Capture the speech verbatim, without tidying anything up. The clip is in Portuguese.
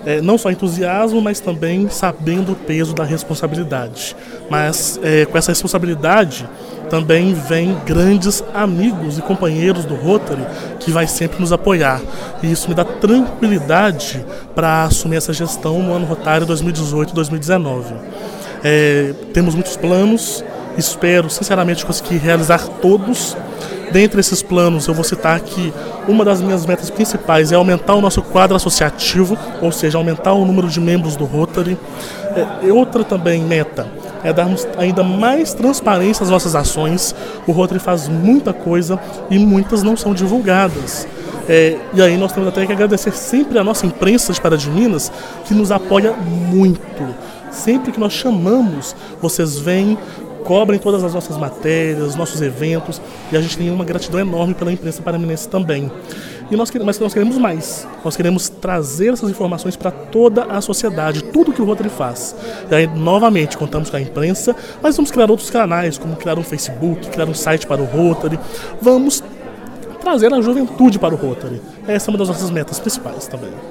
é, não só entusiasmo, mas também sabendo o peso da responsabilidade. Mas é, com essa responsabilidade também vem grandes amigos e companheiros do Rotary que vai sempre nos apoiar. E isso me dá tranquilidade para assumir essa gestão no ano Rotário dois mil e dezoito dois mil e dezenove. É, temos muitos planos, espero sinceramente conseguir realizar todos. Dentre esses planos, eu vou citar que uma das minhas metas principais é aumentar o nosso quadro associativo, ou seja, aumentar o número de membros do Rotary. É, outra também meta é darmos ainda mais transparência às nossas ações. O Rotary faz muita coisa e muitas não são divulgadas. É, e aí nós temos até que agradecer sempre a nossa imprensa de Pará de Minas, que nos apoia muito. Sempre que nós chamamos, vocês vêm, cobrem todas as nossas matérias, nossos eventos, e a gente tem uma gratidão enorme pela imprensa paraminense também. E nós, mas nós queremos mais, nós queremos trazer essas informações para toda a sociedade, tudo que o Rotary faz. E aí, novamente, contamos com a imprensa, mas vamos criar outros canais, como criar um Facebook, criar um site para o Rotary. Vamos trazer a juventude para o Rotary. Essa é uma das nossas metas principais também.